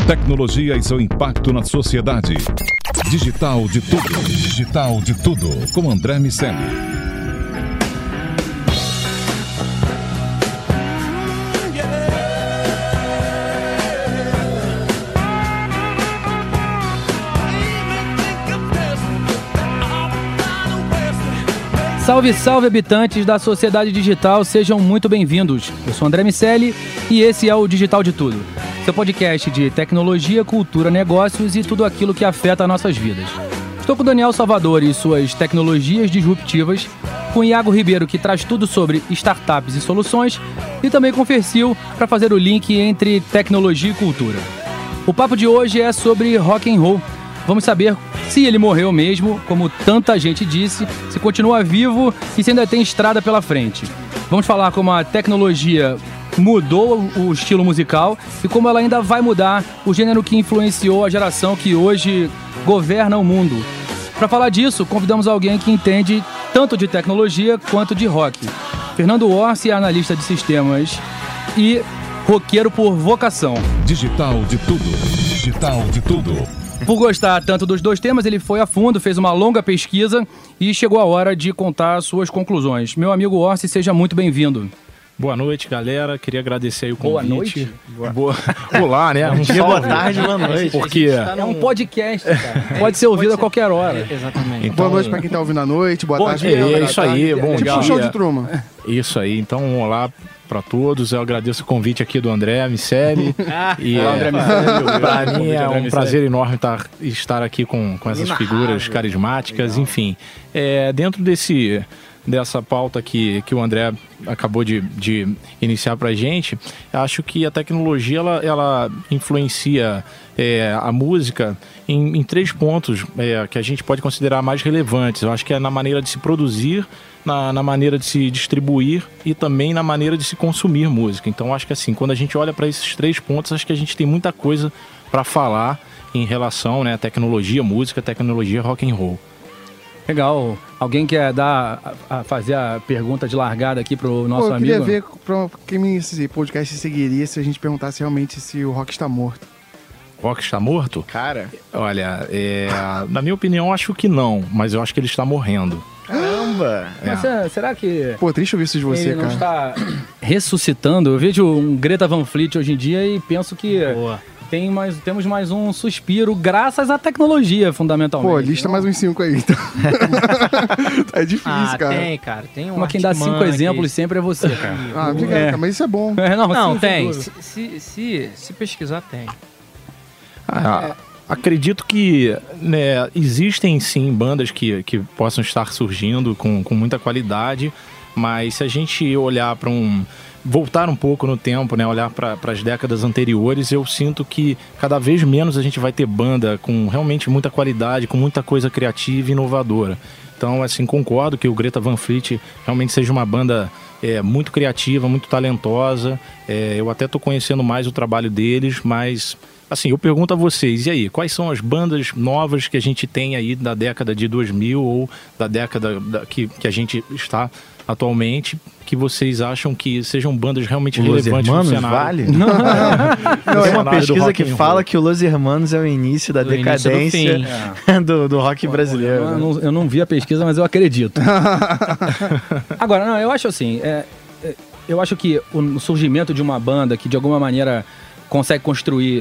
Tecnologia e seu impacto na sociedade. Digital de tudo. Digital de tudo. Com André Miceli. Salve, salve, habitantes da sociedade digital, sejam muito bem-vindos. Eu sou André Miceli e esse é o Digital de Tudo, seu podcast de tecnologia, cultura, negócios e tudo aquilo que afeta nossas vidas. Estou com o Daniel Salvador e suas tecnologias disruptivas, com o Iago Ribeiro, que traz tudo sobre startups e soluções, e também com o Fercil para fazer o link entre tecnologia e cultura. O papo de hoje é sobre rock and roll. Vamos saber se ele morreu mesmo, como tanta gente disse, se continua vivo e se ainda tem estrada pela frente. Vamos falar como a tecnologia mudou o estilo musical e como ela ainda vai mudar o gênero que influenciou a geração que hoje governa o mundo. Para falar disso, convidamos alguém que entende tanto de tecnologia quanto de rock. Fernando Orsi é analista de sistemas e roqueiro por vocação. Digital de tudo. Digital de tudo. Por gostar tanto dos dois temas, ele foi a fundo, fez uma longa pesquisa e chegou a hora de contar suas conclusões. Meu amigo Orsi, seja muito bem-vindo. Boa noite, galera. Queria agradecer aí o convite. Boa noite? Olá, né? Bom dia, boa tarde, boa noite. Porque é um podcast, cara. Pode ser ouvido a qualquer hora. Exatamente. Então, boa noite pra quem tá ouvindo à noite, boa tarde. É isso aí, bom dia. Tipo um show de Truman. Isso aí, então olá para todos. Eu agradeço o convite aqui do André Miceli. Para mim é um prazer enorme estar aqui com essas figuras carismáticas. Legal. Enfim, dentro dessa pauta que o André acabou de iniciar para a gente, acho que a tecnologia ela influencia a música em três pontos que a gente pode considerar mais relevantes. Eu acho que é na maneira de se produzir, na maneira de se distribuir e também na maneira de se consumir música. Então acho que assim, quando a gente olha para esses três pontos, acho que a gente tem muita coisa para falar em relação, né, à tecnologia, música, tecnologia, rock and roll. Legal. Alguém quer fazer a pergunta de largada aqui pro nosso amigo? Eu queria ver pra quem esse podcast seguiria se a gente perguntasse realmente se o rock está morto. Rock está morto? Cara... Olha, na minha opinião, acho que não, mas eu acho que ele está morrendo. Caramba! Mas será que... Pô, triste ouvir isso de você, ele não cara. está ressuscitando? Eu vejo um Greta Van Fleet hoje em dia e penso que... Boa. Temos mais um suspiro graças à tecnologia, fundamentalmente. Pô, lista mais uns 5 aí, então. É difícil, cara. Tem Mas quem dá 5 exemplos sempre é você, cara. Obrigado, cara, mas isso é bom. Não, sim, tem. Se pesquisar, tem. Acredito que existem sim bandas que possam estar surgindo com muita qualidade, mas se a gente olhar para voltar um pouco no tempo, né, olhar para as décadas anteriores, eu sinto que cada vez menos a gente vai ter banda com realmente muita qualidade, com muita coisa criativa e inovadora. Então, assim, concordo que o Greta Van Fleet realmente seja uma banda muito criativa, muito talentosa. Eu até estou conhecendo mais o trabalho deles, mas... Assim, eu pergunto a vocês, e aí, quais são as bandas novas que a gente tem aí da década de 2000 ou da década que a gente está atualmente, que vocês acham que sejam bandas realmente relevantes no cenário? Vale? Não, é uma pesquisa que fala que o Los Hermanos é o início da decadência do rock brasileiro. Eu não vi a pesquisa, mas eu acredito. Agora, não, eu acho assim, eu acho que o surgimento de uma banda que de alguma maneira consegue construir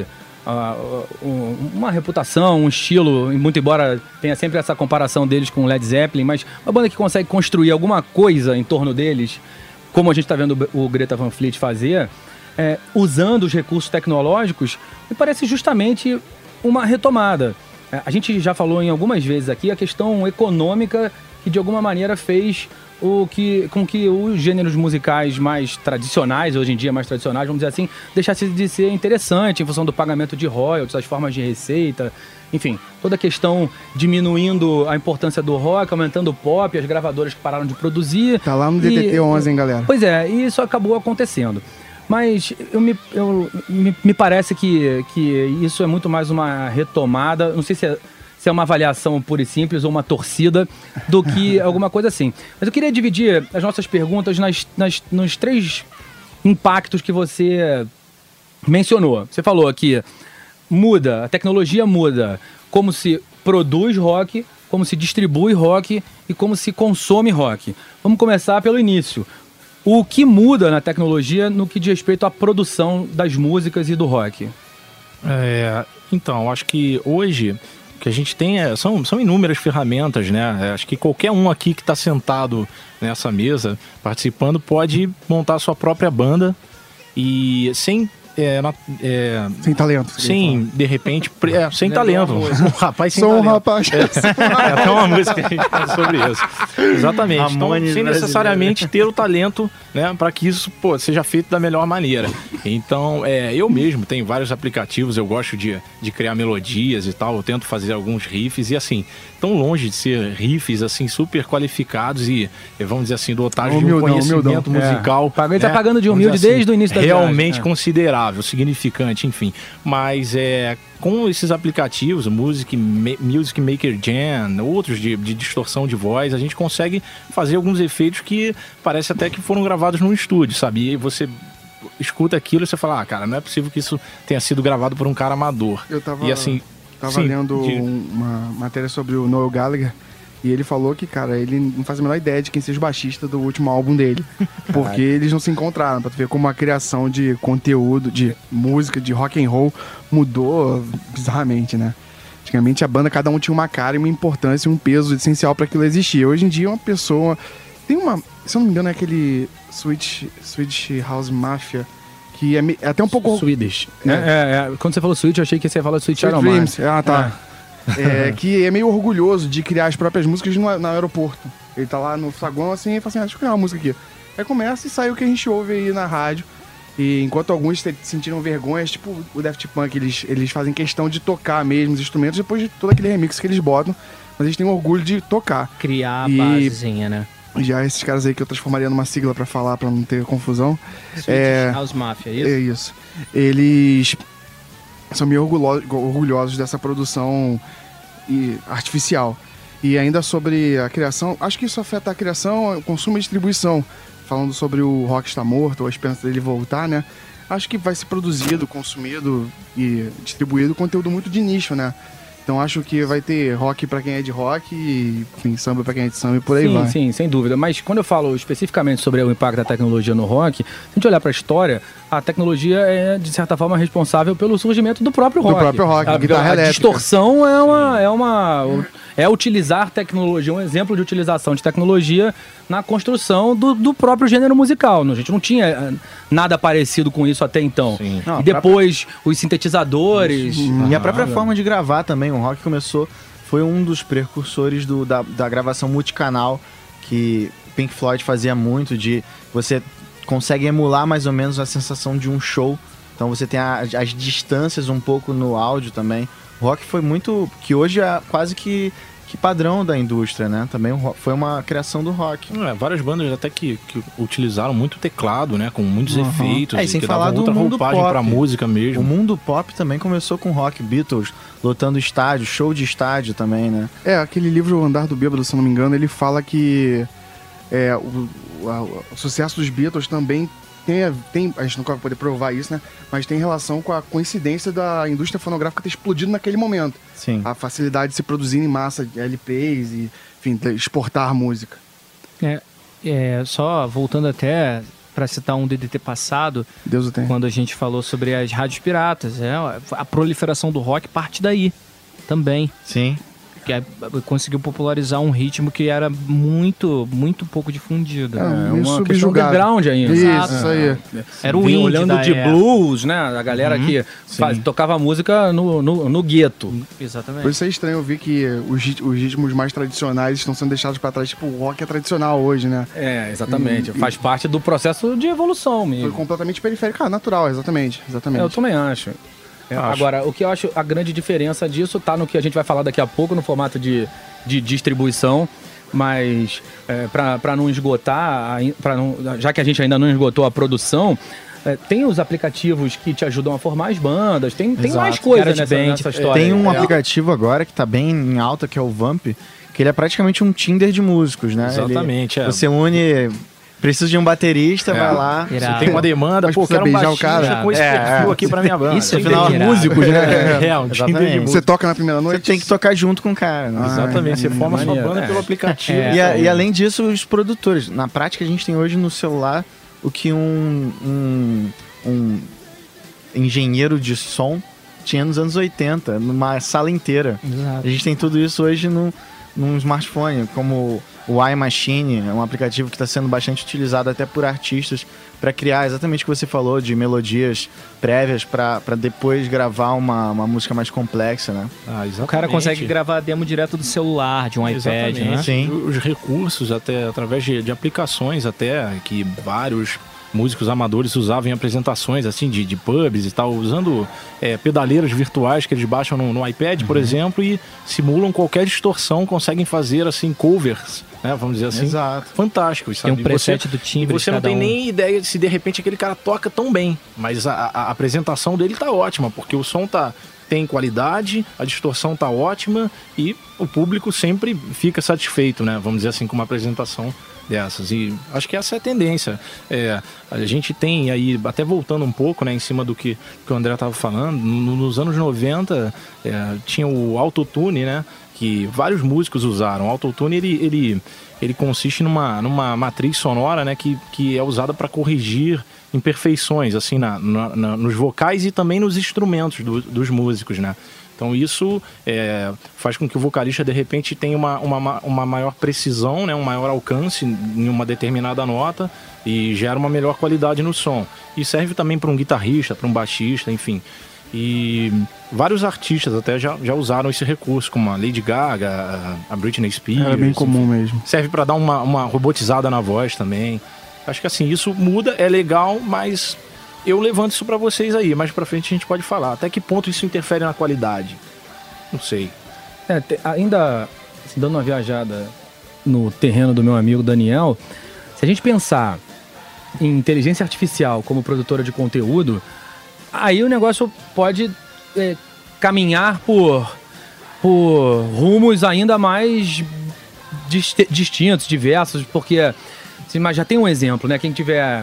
uma reputação, um estilo, muito embora tenha sempre essa comparação deles com Led Zeppelin, mas uma banda que consegue construir alguma coisa em torno deles, como a gente está vendo o Greta Van Fleet fazer, usando os recursos tecnológicos, me parece justamente uma retomada. A gente já falou em algumas vezes aqui a questão econômica que de alguma maneira fez com que os gêneros musicais mais tradicionais, hoje em dia mais tradicionais, vamos dizer assim, deixasse de ser interessante em função do pagamento de royalties, as formas de receita, enfim, toda a questão diminuindo a importância do rock, aumentando o pop, as gravadoras que pararam de produzir. Tá lá no DTT-11, hein, galera? Pois é, e isso acabou acontecendo. Mas me parece que isso é muito mais uma retomada, não sei se é uma avaliação pura e simples ou uma torcida do que alguma coisa assim. Mas eu queria dividir as nossas perguntas nos três impactos que você mencionou. Você falou que muda, a tecnologia muda. Como se produz rock, como se distribui rock e como se consome rock. Vamos começar pelo início. O que muda na tecnologia no que diz respeito à produção das músicas e do rock? Então, acho que hoje o que a gente tem são inúmeras ferramentas, né? Acho que qualquer um aqui que está sentado nessa mesa, participando, pode montar a sua própria banda e sem talento. Sim, de repente, sem talento. Um rapaz sem talento. Sou um rapaz. Até uma música que a gente faz sobre isso. Exatamente. Então, sem necessariamente ter o talento, né, para que isso seja feito da melhor maneira. Então, eu mesmo tenho vários aplicativos, eu gosto de criar melodias e tal, eu tento fazer alguns riffs e assim, tão longe de ser riffs assim super qualificados e, vamos dizer assim, dotados de um conhecimento musical. Ele tá pagando de humilde assim, desde o início da realmente considerável, significante, enfim. Mas com esses aplicativos, Music Maker Jam, outros de distorção de voz, a gente consegue fazer alguns efeitos que parece até que foram gravados num estúdio, sabe? E você escuta aquilo e você fala, cara, não é possível que isso tenha sido gravado por um cara amador. Eu tava sim, lendo uma matéria sobre o Noel Gallagher e ele falou que, cara, ele não faz a menor ideia de quem seja o baixista do último álbum dele. Porque eles não se encontraram, pra tu ver como a criação de conteúdo, de música, de rock and roll mudou bizarramente, né? Antigamente a banda, cada um tinha uma cara e uma importância, um peso essencial para aquilo existir. Hoje em dia uma pessoa... Tem uma... Se eu não me engano é aquele Swedish House Mafia, que é até um pouco... Swedish. Quando você falou Swedish, eu achei que você ia falar Swedish Sweet Dreams. Ah, tá. Que é meio orgulhoso de criar as próprias músicas no aeroporto. Ele tá lá no saguão assim e fala assim, deixa eu criar uma música aqui. Aí começa e sai o que a gente ouve aí na rádio. E enquanto alguns sentiram vergonha, tipo o Daft Punk, eles fazem questão de tocar mesmo os instrumentos depois de todo aquele remix que eles botam. Mas eles têm orgulho de tocar. Criar a basezinha, né? Já esses caras aí que eu transformaria numa sigla pra falar, pra não ter confusão. House Mafia, isso? É isso. Eles são meio orgulhosos dessa produção artificial. E ainda sobre a criação, acho que isso afeta a criação, o consumo e distribuição. Falando sobre o rock estar morto, ou a esperança dele voltar, né? Acho que vai ser produzido, consumido e distribuído conteúdo muito de nicho, né? Então acho que vai ter rock pra quem é de rock e, enfim, samba pra quem é de samba e por aí vai. Sim, sem dúvida. Mas quando eu falo especificamente sobre o impacto da tecnologia no rock, se a gente olhar pra história, a tecnologia é, de certa forma, responsável pelo surgimento do próprio rock. A guitarra elétrica. Distorção é utilizar tecnologia, um exemplo de utilização de tecnologia na construção do próprio gênero musical. A gente não tinha nada parecido com isso até então. Não, e depois os sintetizadores... E a própria forma de gravar também. O rock foi um dos precursores da gravação multicanal, que Pink Floyd fazia muito, de você consegue emular mais ou menos a sensação de um show. Então você tem as distâncias um pouco no áudio também. O rock foi muito... que hoje é quase que padrão da indústria, né? Também foi uma criação do rock. Várias bandas até que utilizaram muito teclado, né? Com muitos efeitos. E sem falar do mundo pop. Pra música mesmo. O mundo pop também começou com rock. Beatles lotando estádio, show de estádio também, né? Aquele livro O Andar do Bêbado, se eu não me engano, ele fala que o sucesso dos Beatles também tem, a gente nunca vai poder provar isso, né? Mas tem relação com a coincidência da indústria fonográfica ter explodido naquele momento. Sim. A facilidade de se produzir em massa de LPs e, enfim, exportar música. Só voltando até para citar um DDT passado, Deus o tenha, quando a gente falou sobre as rádios piratas, a proliferação do rock parte daí também. Sim. Que conseguiu popularizar um ritmo que era muito, muito pouco difundido. Uma questão underground ainda. Isso aí. Era o indie olhando de blues, né? A galera que tocava música no gueto. Exatamente. Por isso é estranho ouvir que os ritmos mais tradicionais estão sendo deixados para trás. Tipo, o rock é tradicional hoje, né? Exatamente. Faz parte do processo de evolução mesmo. Foi completamente periférico. Natural, exatamente. Eu também acho. Agora, o que eu acho a grande diferença disso tá no que a gente vai falar daqui a pouco, no formato de distribuição, mas para não esgotar, já que a gente ainda não esgotou a produção, tem os aplicativos que te ajudam a formar as bandas, tem mais coisas nessa história. Tem um aplicativo agora que tá bem em alta, que é o Vamp, que ele é praticamente um Tinder de músicos, né? Exatamente. Você une Preciso de um baterista, vai lá. Irado. Você tem uma demanda, Mas pô, precisa quero um beijar o baixista cara. com esse perfil aqui pra minha banda. Isso é Afinal, bem irado. músicos, né? Um Tinder de Exatamente. música. Você toca na primeira noite? Você tem que tocar junto com o cara. Né? Exatamente, você forma sua maneiro. banda pelo aplicativo. E além disso, os produtores. Na prática, a gente tem hoje no celular o que um engenheiro de som tinha nos anos 80, numa sala inteira. Exato. A gente tem tudo isso hoje num smartphone, como o iMachine, é um aplicativo que está sendo bastante utilizado até por artistas para criar exatamente o que você falou, de melodias prévias para depois gravar uma música mais complexa, né? Exatamente. O cara consegue gravar demo direto do celular, de um iPad, Exatamente. né? Sim. Os recursos, até através de aplicações, até que vários músicos amadores usavam em apresentações assim de pubs e tal, usando pedaleiras virtuais que eles baixam no iPad, por exemplo, e simulam qualquer distorção, conseguem fazer assim covers, né, vamos dizer assim. Exato. Fantásticos, Tem sabe? um preset do timbre. E você não de cada tem um. nem ideia de se de repente aquele cara toca tão bem, mas a apresentação dele tá ótima, porque o som tem qualidade, a distorção tá ótima e o público sempre fica satisfeito, né? Vamos dizer assim, com uma apresentação dessas. E acho que essa é a tendência. A gente tem aí, até voltando um pouco, né, em cima do que o André estava falando, nos anos 90 tinha o autotune, né? Que vários músicos usaram. O autotune, ele consiste numa matriz sonora, né, que é usada para corrigir imperfeições, assim, nos vocais e também nos instrumentos dos músicos, né? Então isso faz com que o vocalista, de repente, tenha uma maior precisão, né, um maior alcance em uma determinada nota e gera uma melhor qualidade no som. E serve também para um guitarrista, para um baixista, enfim. E vários artistas até já usaram esse recurso, como a Lady Gaga, a Britney Spears. Era bem comum mesmo. Serve para dar uma robotizada na voz também. Acho que assim, isso muda, é legal, mas eu levanto isso para vocês aí. Mais pra frente a gente pode falar. Até que ponto isso interfere na qualidade? Não sei. Ainda assim, dando uma viajada no terreno do meu amigo Daniel, se a gente pensar em inteligência artificial como produtora de conteúdo, aí o negócio pode caminhar por rumos ainda mais distintos, diversos, porque assim, mas já tem um exemplo, né? Quem tiver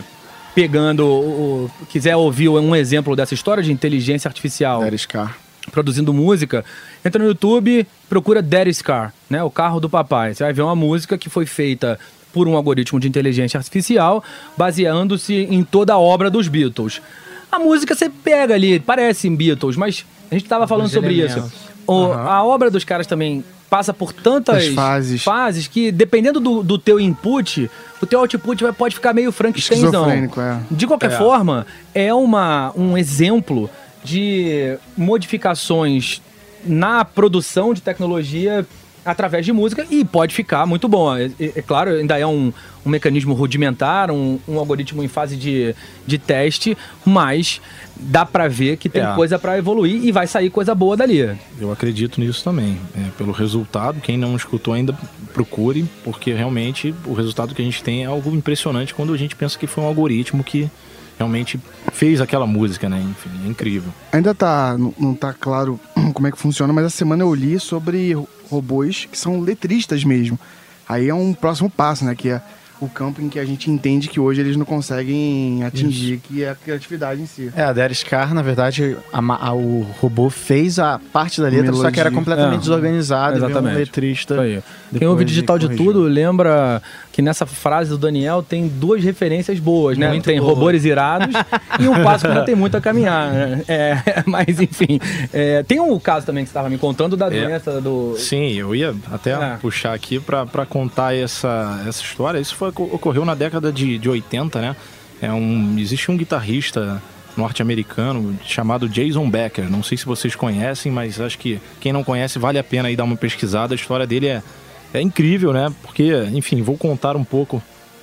pegando, quiser ouvir um exemplo dessa história de inteligência artificial Daddy's Car. produzindo música, entra no YouTube, procura Daddy's Car, né? O carro do papai. Você vai ver uma música que foi feita por um algoritmo de inteligência artificial, baseando-se em toda a obra dos Beatles. A música você pega ali, parece Beatles, mas a gente estava falando sobre isso. A obra dos caras também passa por tantas fases que, dependendo do teu input, o teu output pode ficar meio Frankensteinzão. Esquizofrênico, De qualquer forma, é um exemplo de modificações na produção de tecnologia através de música e pode ficar muito bom. É claro, ainda é um mecanismo rudimentar, um algoritmo em fase de teste, mas dá pra ver que tem coisa pra evoluir e vai sair coisa boa dali. Eu acredito nisso também. Pelo resultado, quem não escutou ainda, procure, porque realmente o resultado que a gente tem é algo impressionante quando a gente pensa que foi um algoritmo que realmente fez aquela música, né? Enfim, é incrível. Ainda não tá claro como é que funciona, mas essa semana eu li sobre robôs que são letristas mesmo. Aí é um próximo passo, né? Que é o campo em que a gente entende que hoje eles não conseguem atingir, que é a criatividade em si. A Daddy's Car, na verdade, o robô fez a parte da letra, só que era completamente desorganizado. Exatamente. E um letrista. Quem ouve Digital de Tudo lembra que nessa frase do Daniel tem duas referências boas, né? Tem robôs irados e um passo que ainda tem muito a caminhar, né? Mas enfim, tem um caso também que você estava me contando da doença do... Sim, eu ia até puxar aqui para contar essa história. Isso ocorreu na década de 80, né? Existe um guitarrista norte-americano chamado Jason Becker. Não sei se vocês conhecem, mas acho que quem não conhece vale a pena aí dar uma pesquisada. A história dele é incrível, né? Porque, enfim, vou contar um pouco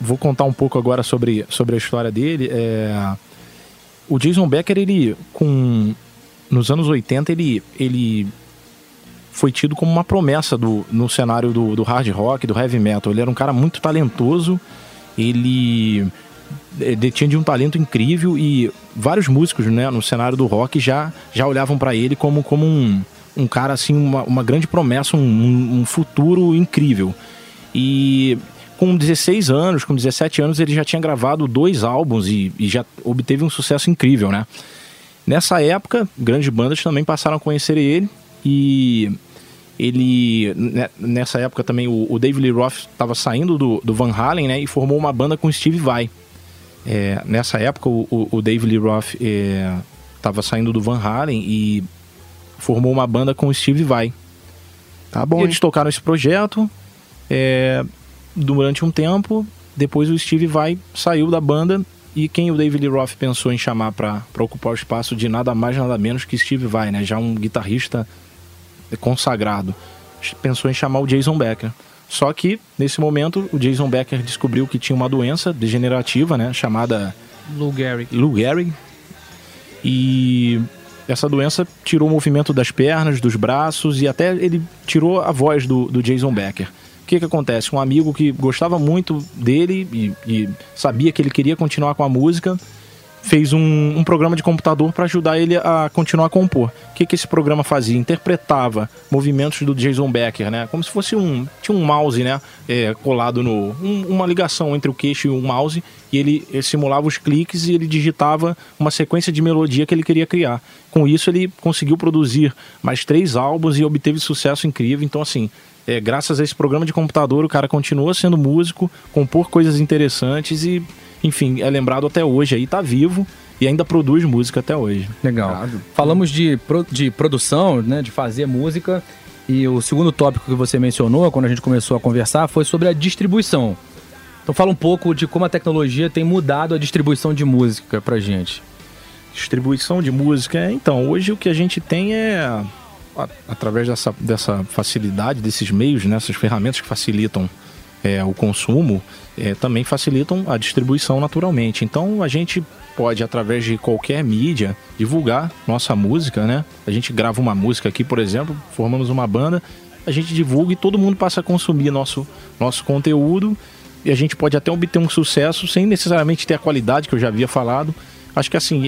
agora sobre a história dele. O Jason Becker, nos anos 80, ele foi tido como uma promessa no cenário do hard rock, do heavy metal. Ele era um cara muito talentoso, ele detinha de um talento incrível e vários músicos, né, no cenário do rock já olhavam para ele como um cara assim, uma grande promessa, um futuro incrível. E com 16 anos, com 17 anos, ele já tinha gravado 2 álbuns e já obteve um sucesso incrível, né? Nessa época, grandes bandas também passaram a conhecer ele e ele, nessa época também, o David Lee Roth estava saindo do Van Halen, né? E formou uma banda com Steve Vai. Nessa época, o David Lee Roth estava saindo do Van Halen e formou uma banda com o Steve Vai. Tá bom, e eles tocaram esse projeto durante um tempo. Depois o Steve Vai saiu da banda e quem o David Lee Roth pensou em chamar para ocupar o espaço de nada mais, nada menos que Steve Vai, né? Já um guitarrista consagrado. Pensou em chamar o Jason Becker. Só que, nesse momento, o Jason Becker descobriu que tinha uma doença degenerativa, né? Chamada Lou Gehrig. E essa doença tirou o movimento das pernas, dos braços e até ele tirou a voz do Jason Becker. O que acontece? Um amigo que gostava muito dele e sabia que ele queria continuar com a música, fez um programa de computador para ajudar ele a continuar a compor. O que esse programa fazia? Interpretava movimentos do Jason Becker, né? Como se fosse tinha um mouse, né? Colado uma ligação entre o queixo e o mouse, e ele simulava os cliques e ele digitava uma sequência de melodia que ele queria criar. Com isso ele conseguiu produzir mais 3 álbuns e obteve sucesso incrível. Então, assim, graças a esse programa de computador, o cara continua sendo músico, compor coisas interessantes e, enfim, é lembrado até hoje, aí tá vivo e ainda produz música até hoje. Legal. Falamos de produção, né, de fazer música, e o segundo tópico que você mencionou, quando a gente começou a conversar, foi sobre a distribuição. Então fala um pouco de como a tecnologia tem mudado a distribuição de música pra gente. Distribuição de música, então, hoje o que a gente tem através dessa facilidade, desses meios, né, essas ferramentas que facilitam o consumo, também facilitam a distribuição naturalmente. Então a gente pode, através de qualquer mídia, divulgar nossa música, né? A gente grava uma música aqui, por exemplo, formamos uma banda, a gente divulga e todo mundo passa a consumir nosso conteúdo, e a gente pode até obter um sucesso sem necessariamente ter a qualidade que eu já havia falado. Acho que assim,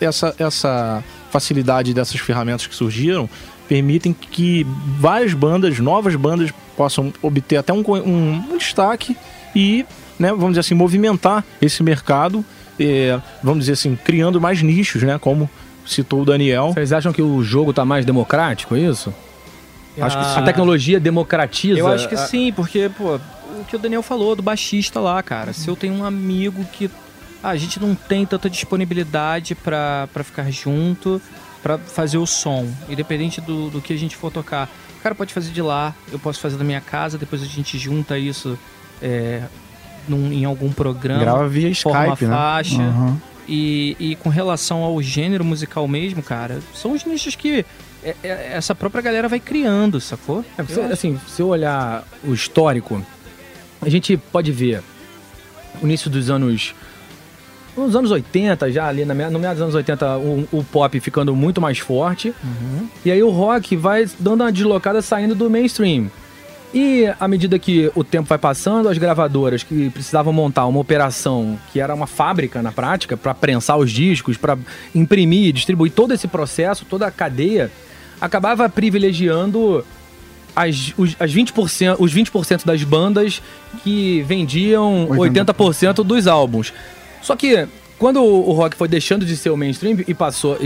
essa facilidade dessas ferramentas que surgiram permitem que várias bandas, novas bandas, possam obter até um destaque e, né, vamos dizer assim, movimentar esse mercado, vamos dizer assim, criando mais nichos, né, como citou o Daniel. Vocês acham que o jogo tá mais democrático, é isso? Acho que sim. A tecnologia democratiza? Eu acho que sim, porque, pô, o que o Daniel falou do baixista lá, cara, se eu tenho um amigo que a gente não tem tanta disponibilidade pra ficar junto, pra fazer o som, independente do que a gente for tocar. O cara pode fazer de lá, eu posso fazer da minha casa, depois a gente junta isso em algum programa. Grava via forma Skype, faixa, né? Uhum. E com relação ao gênero musical mesmo, cara, são os nichos que essa própria galera vai criando, sacou? Assim, se eu olhar o histórico, a gente pode ver o início dos anos... Nos anos 80, já ali, no meio dos anos 80, o pop ficando muito mais forte. Uhum. E aí o rock vai dando uma deslocada, saindo do mainstream. E à medida que o tempo vai passando, as gravadoras que precisavam montar uma operação que era uma fábrica na prática, para prensar os discos, para imprimir, distribuir todo esse processo, toda a cadeia, acabava privilegiando os 20% das bandas que vendiam 80% dos álbuns. Só que quando o rock foi deixando de ser o mainstream e passou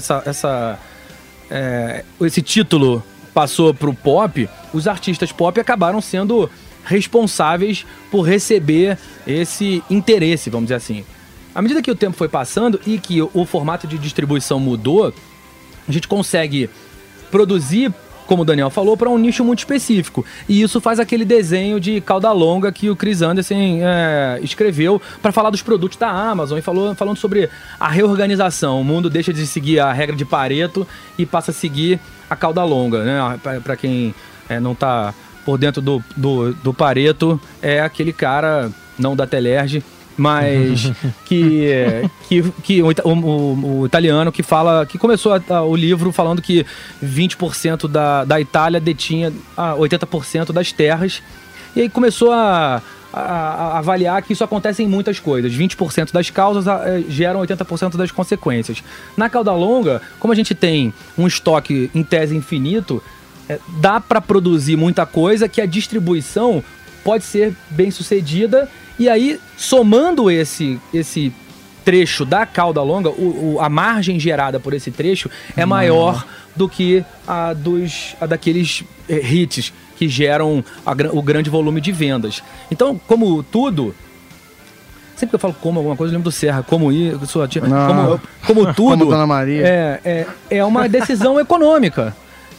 esse título passou pro pop, os artistas pop acabaram sendo responsáveis por receber esse interesse, vamos dizer assim. À medida que o tempo foi passando e que o formato de distribuição mudou, a gente consegue produzir, como o Daniel falou, para um nicho muito específico. E isso faz aquele desenho de cauda longa que o Chris Anderson escreveu para falar dos produtos da Amazon e falando sobre a reorganização. O mundo deixa de seguir a regra de Pareto e passa a seguir a cauda longa, né? Para quem não tá por dentro do Pareto, é aquele cara, não da Telerge, mas que o italiano que começou o livro falando que 20% da Itália detinha 80% das terras, e aí começou a avaliar que isso acontece em muitas coisas. 20% das causas geram 80% das consequências. Na cauda longa, como a gente tem um estoque em tese infinito, dá para produzir muita coisa que a distribuição pode ser bem sucedida. E aí, somando esse trecho da cauda longa, a margem gerada por esse trecho é maior do que a daqueles hits que geram o grande volume de vendas. Então, como tudo... Sempre que eu falo como alguma coisa, eu lembro do Serra. Como tudo... Como Dona Maria. É uma decisão econômica.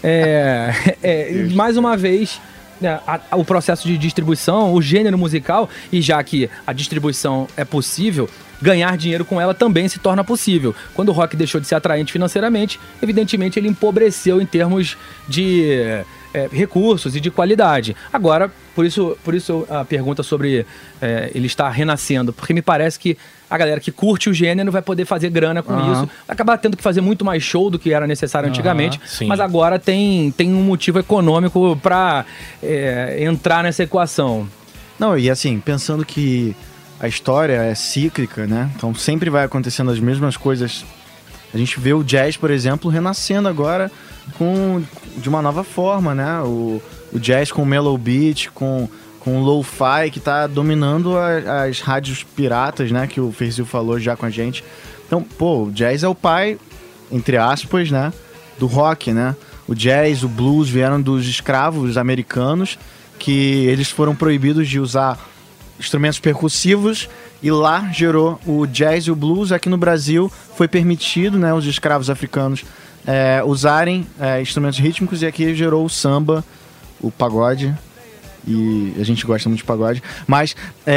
Mais uma vez... o processo de distribuição, o gênero musical, e já que a distribuição é possível, ganhar dinheiro com ela também se torna possível. Quando o rock deixou de ser atraente financeiramente, evidentemente ele empobreceu em termos de recursos e de qualidade. Agora, por isso a pergunta sobre ele estar renascendo, porque me parece que a galera que curte o gênero vai poder fazer grana com isso, vai acabar tendo que fazer muito mais show do que era necessário antigamente, mas agora tem um motivo econômico para entrar nessa equação. Não, e assim, pensando que a história é cíclica, né? Então sempre vai acontecendo as mesmas coisas. A gente vê o jazz, por exemplo, renascendo agora de uma nova forma, né? O jazz com mellow beat, com lo-fi, que tá dominando as rádios piratas, né? Que o Ferzil falou já com a gente. Então, o jazz é o pai, entre aspas, né? Do rock, né? O jazz, o blues vieram dos escravos americanos, que eles foram proibidos de usar instrumentos percussivos, e lá gerou o jazz e o blues. Aqui no Brasil foi permitido, né, os escravos africanos usarem instrumentos rítmicos, e aqui gerou o samba, o pagode, e a gente gosta muito de pagode, mas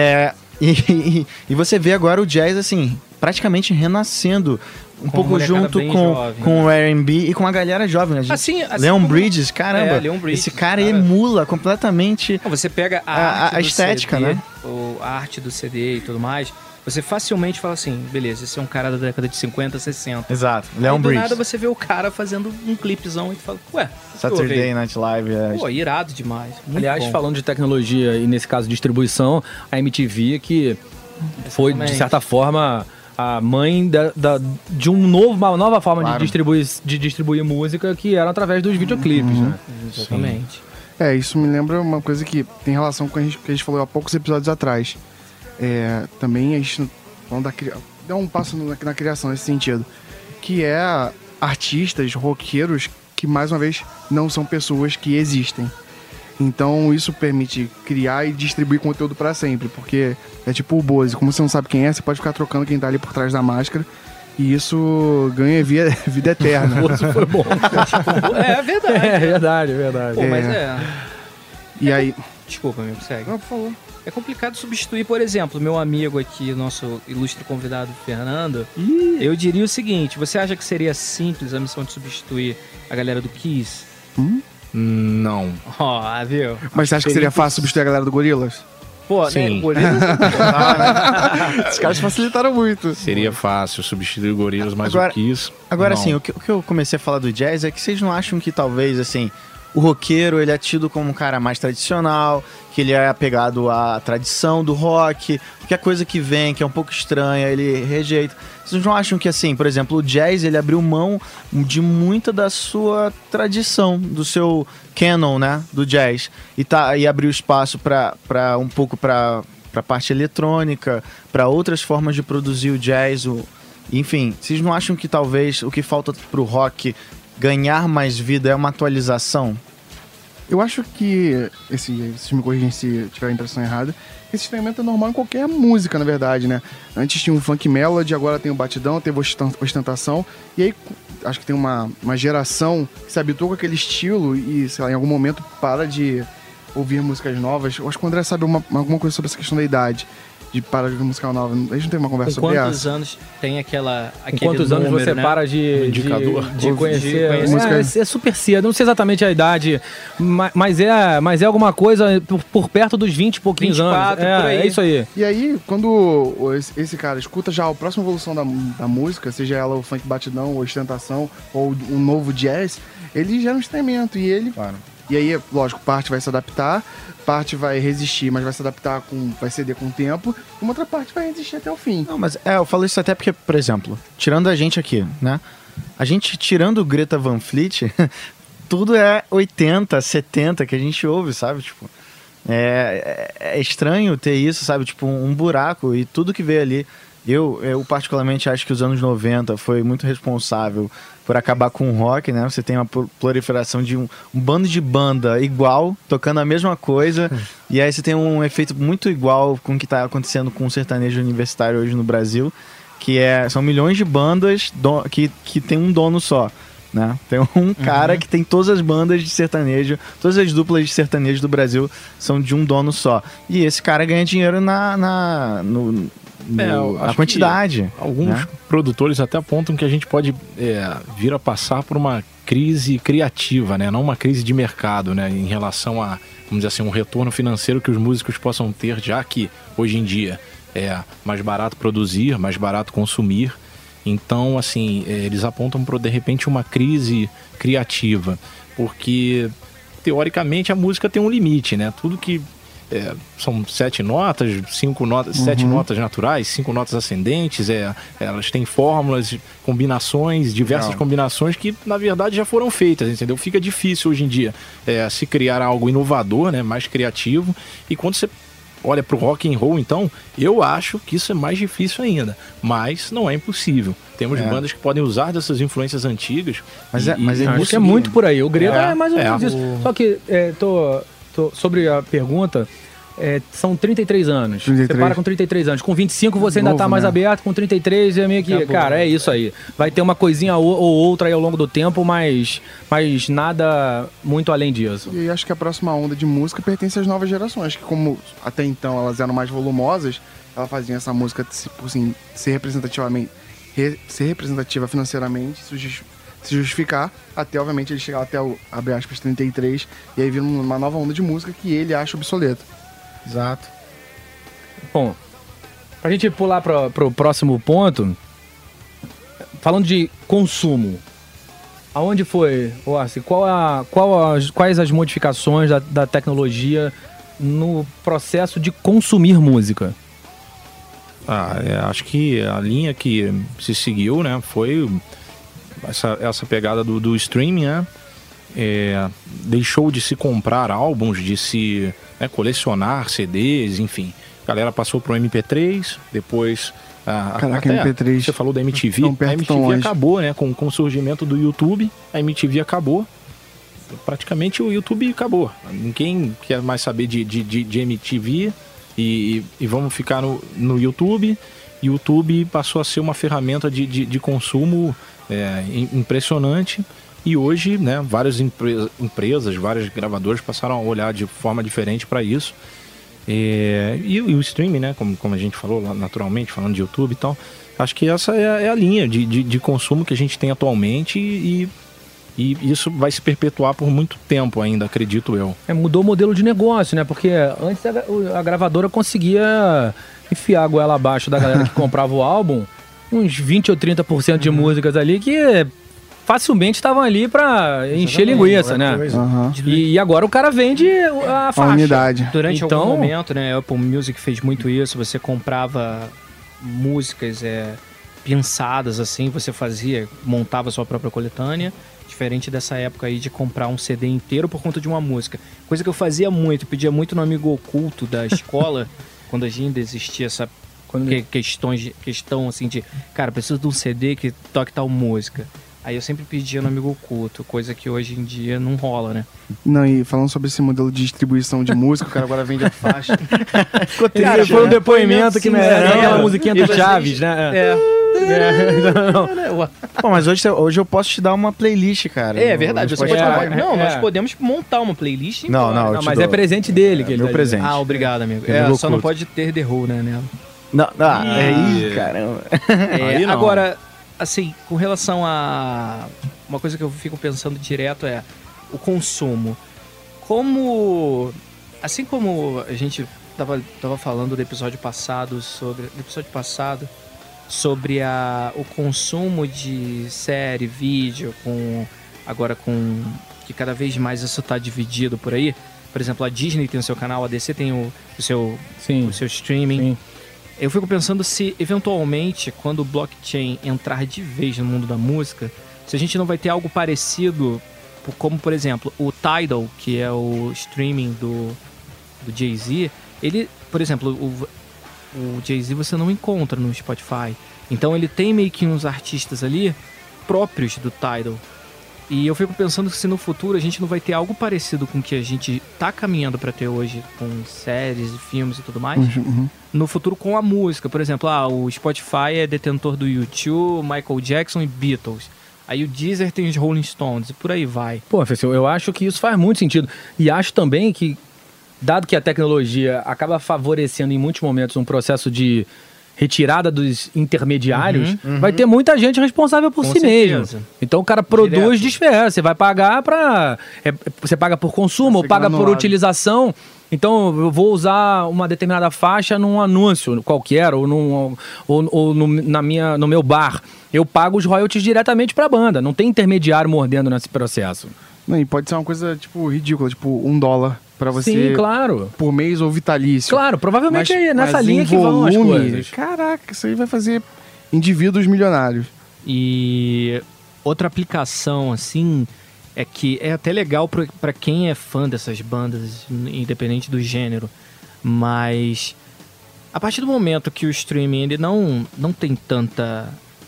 e você vê agora o jazz assim, praticamente renascendo, pouco junto com o R&B e com a galera jovem, né? Leon Bridges, caramba, Leon Bridges, esse cara emula completamente você pega a estética, CD, né? A arte do CD e tudo mais, você facilmente fala assim, beleza, esse é um cara da década de 50, 60. Exato, Aí, Leon do Bridges. nada você vê o cara fazendo um clipezão e tu fala, ué, Saturday Night Live. Pô, irado demais. Muito Aliás, bom. falando de tecnologia e nesse caso distribuição, a MTV que foi, de certa forma, a mãe de uma nova forma de distribuir música, que era através dos videoclipes, né? Exatamente. Isso me lembra uma coisa que tem relação com que a gente falou há poucos episódios atrás. Também a gente dá um passo na criação nesse sentido, que é artistas, roqueiros, que mais uma vez não são pessoas que existem. Então isso permite criar e distribuir conteúdo pra sempre, porque é tipo o Boze, como você não sabe quem é, você pode ficar trocando quem tá ali por trás da máscara, e isso ganha vida eterna. O Boze foi bom. É verdade. É verdade. Pô, mas E aí... Desculpa, amigo, segue. Não, por favor. É complicado substituir, por exemplo, meu amigo aqui, nosso ilustre convidado Fernando. Eu diria o seguinte, você acha que seria simples a missão de substituir a galera do Kiss? Não. Viu? Mas você acha que seria fácil substituir a galera do Gorillaz? Pô, Sim. né? Gorillaz, Os caras facilitaram muito. Seria fácil substituir o Gorillaz, mas Agora- o Kiss... Agora, não. assim, o que eu comecei a falar do jazz é que vocês não acham que talvez, assim, o roqueiro, ele é tido como um cara mais tradicional, que ele é apegado à tradição do rock, qualquer coisa que vem, que é um pouco estranha, ele rejeita. Vocês não acham que, assim, por exemplo, o jazz, ele abriu mão de muita da sua tradição, do seu canon, né, do jazz, e abriu espaço para um pouco para parte eletrônica, para outras formas de produzir o jazz, enfim, vocês não acham que talvez o que falta pro rock ganhar mais vida é uma atualização? Eu acho que, vocês me corrigem se tiver a impressão errada, esse experimento é normal em qualquer música, na verdade, né? Antes tinha um funk melody, agora tem o batidão, teve ostentação, e aí acho que tem uma geração que se habituou com aquele estilo e, sei lá, em algum momento para de ouvir músicas novas. Eu acho que o André sabe alguma coisa sobre essa questão da idade, de parar de ouvir música nova. A gente não teve uma conversa Com sobre quantos essa? anos tem aquele Quantos anos número, você né? para de indicador. conhecer? conhecer. É super cedo, não sei exatamente a idade, mas é alguma coisa por perto dos 20 e pouquinhos 24, anos. por aí. É isso aí. E aí, quando esse cara escuta já a próxima evolução da música, seja ela o funk batidão, ou ostentação, ou um novo jazz, ele gera um estranhamento. E ele... Claro. E aí, lógico, parte vai se adaptar, parte vai resistir, mas vai se adaptar vai ceder com o tempo, e uma outra parte vai resistir até o fim. Não, mas eu falo isso até porque, por exemplo, tirando a gente aqui, né? A gente, tirando o Greta Van Fleet, tudo é 80, 70 que a gente ouve, sabe? Tipo, É estranho ter isso, sabe? Tipo, um buraco e tudo que veio ali. Eu particularmente acho que os anos 90 foi muito responsável por acabar com o rock, né? Você tem uma proliferação de um bando de banda igual, tocando a mesma coisa, e aí você tem um efeito muito igual com o que está acontecendo com o sertanejo universitário hoje no Brasil, que são milhões de bandas que tem um dono só, né? Tem um cara que tem todas as bandas de sertanejo, todas as duplas de sertanejo do Brasil são de um dono só. E esse cara ganha dinheiro na quantidade. Alguns produtores até apontam que a gente pode vir a passar por uma crise criativa, né? Não uma crise de mercado, né? Em relação a, vamos dizer assim, um retorno financeiro que os músicos possam ter, já que hoje em dia é mais barato produzir, mais barato consumir. Então, assim, eles apontam para, de repente, uma crise criativa, porque, teoricamente, a música tem um limite, né? Tudo que são 7 notas, 5 notas, 7 notas naturais, 5 notas ascendentes, elas têm fórmulas, combinações, diversas combinações que, na verdade, já foram feitas, entendeu? Fica difícil hoje em dia se criar algo inovador, né? Mais criativo, e quando você olha pro rock and roll, então, eu acho que isso é mais difícil ainda. Mas não é impossível. Temos bandas que podem usar dessas influências antigas. Mas acho que é muito por aí. O grego é mais ou menos isso. Só que, sobre a pergunta, são 33 anos. 33. Você para com 33 anos. Com 25 você ainda tá mais aberto, com 33 é meio que... Cara, é isso aí. Vai ter uma coisinha ou outra aí ao longo do tempo, mas nada muito além disso. E acho que a próxima onda de música pertence às novas gerações, que como até então elas eram mais volumosas, ela fazia essa música assim, ser representativa financeiramente, se justificar, até obviamente ele chegar até o, abre aspas, 33, e aí vira uma nova onda de música que ele acha obsoleto. Exato. Bom, pra gente pular pro próximo ponto, falando de consumo, aonde foi, Orsi, quais as modificações da tecnologia no processo de consumir música? Acho que a linha que se seguiu, né, foi essa pegada do streaming, né? Deixou de se comprar álbuns, de se colecionar CDs, enfim. A galera passou pro MP3, depois... Caraca, MP3. Você falou da MTV. A MTV acabou, né? Com o surgimento do YouTube, a MTV acabou. Praticamente o YouTube acabou. Ninguém quer mais saber de MTV e vamos ficar no YouTube. YouTube passou a ser uma ferramenta de consumo impressionante. E hoje, né, várias empresas, várias gravadoras passaram a olhar de forma diferente para isso. E o streaming, né, como a gente falou naturalmente, falando de YouTube e tal, acho que essa é a linha de consumo que a gente tem atualmente e isso vai se perpetuar por muito tempo ainda, acredito eu. Mudou o modelo de negócio, né? Porque antes a gravadora conseguia enfiar a goela abaixo da galera que comprava o álbum, uns 20 ou 30% de músicas ali que facilmente estavam ali pra encher linguiça, né? E agora o cara vende a faixa. A unidade. Durante algum momento, né? A Apple Music fez muito isso. Você comprava músicas pensadas, assim. Você montava a sua própria coletânea. Diferente dessa época aí de comprar um CD inteiro por conta de uma música. Coisa que eu fazia muito. Pedia muito no amigo oculto da escola. Quando ainda existia essa questão assim de... Cara, preciso de um CD que toque tal música. Aí eu sempre pedia no amigo oculto, coisa que hoje em dia não rola, né? Não, e falando sobre esse modelo de distribuição de música, o cara agora vende a faixa. Ficou triste. Cara, foi um depoimento que merece aquela musiquinha do Chaves, né? Pô, mas hoje eu posso te dar uma playlist, cara. É verdade, você pode nós podemos montar uma playlist. Não, mas é presente dele que ele meu presente. Ah, obrigado, amigo. Só não pode ter The Who, né, nela. Não, caramba. Aí não. Agora, assim, com relação a... Uma coisa que eu fico pensando direto é o consumo. Assim como a gente tava falando do episódio passado sobre o consumo de série, vídeo, que cada vez mais isso está dividido por aí. Por exemplo, a Disney tem o seu canal, a DC tem o seu streaming. Sim. Eu fico pensando se, eventualmente, quando o blockchain entrar de vez no mundo da música, se a gente não vai ter algo parecido, como, por exemplo, o Tidal, que é o streaming do Jay-Z, ele, por exemplo, o Jay-Z você não encontra no Spotify. Então ele tem meio que uns artistas ali próprios do Tidal. E eu fico pensando que se no futuro a gente não vai ter algo parecido com o que a gente tá caminhando pra ter hoje, com séries e filmes e tudo mais, no futuro com a música. Por exemplo, o Spotify é detentor do U2, Michael Jackson e Beatles. Aí o Deezer tem os Rolling Stones e por aí vai. Pô, Fecil, eu acho que isso faz muito sentido. E acho também que, dado que a tecnologia acaba favorecendo em muitos momentos um processo de retirada dos intermediários, vai ter muita gente responsável por Com si certeza. mesmo. Então o cara produz Direto. desfé. Você vai pagar pra... você paga por consumo ou Ser paga por granulado. utilização. Então eu vou usar uma determinada faixa num anúncio qualquer ou no meu bar. Eu pago os royalties diretamente pra banda. Não tem intermediário mordendo nesse processo. Não, e pode ser uma coisa, tipo, ridícula, tipo, $1 pra você Sim, claro. por mês ou vitalício. Claro, provavelmente é nessa mas linha em que vão as volume, coisas. Caraca, isso aí vai fazer indivíduos milionários. E outra aplicação, assim, é que é até legal pra quem é fã dessas bandas, independente do gênero, mas a partir do momento que o streaming ele não tem tanta...